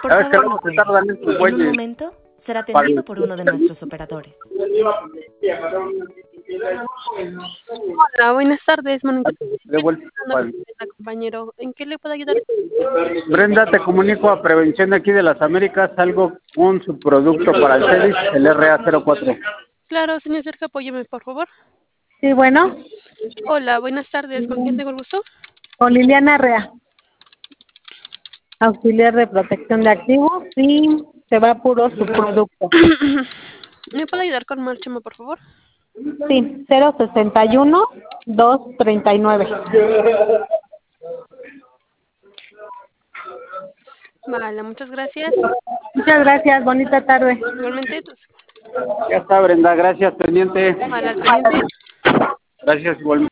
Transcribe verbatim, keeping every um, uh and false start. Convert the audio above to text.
Por ¿Sabes qué favor, luego no se cuelgue. tardan estos En un güeyes? momento será Para- atendido por uno de nuestros operadores. Hola, buenas tardes, Mónica. De vuelta. Vale. Compañero, ¿en qué le puedo ayudar? Brenda, te comunico a Prevención de aquí de las Américas, algo un subproducto para el CEDIS, el R A cero cuatro. Claro, señor Sergio, apóyeme, por favor. Sí, bueno, Hola, buenas tardes, ¿con quién tengo el gusto? con Liliana Rea, auxiliar de protección de activos y se va puro su producto. ¿Me puede ayudar con Marchema, por favor? Sí, cero sesenta y uno, dos treinta y nueve. Vale, muchas gracias. Muchas gracias, bonita tarde. Igualmente, pues, Ya está, Brenda, gracias, pendiente. vale, al pendiente. Gracias, igualmente.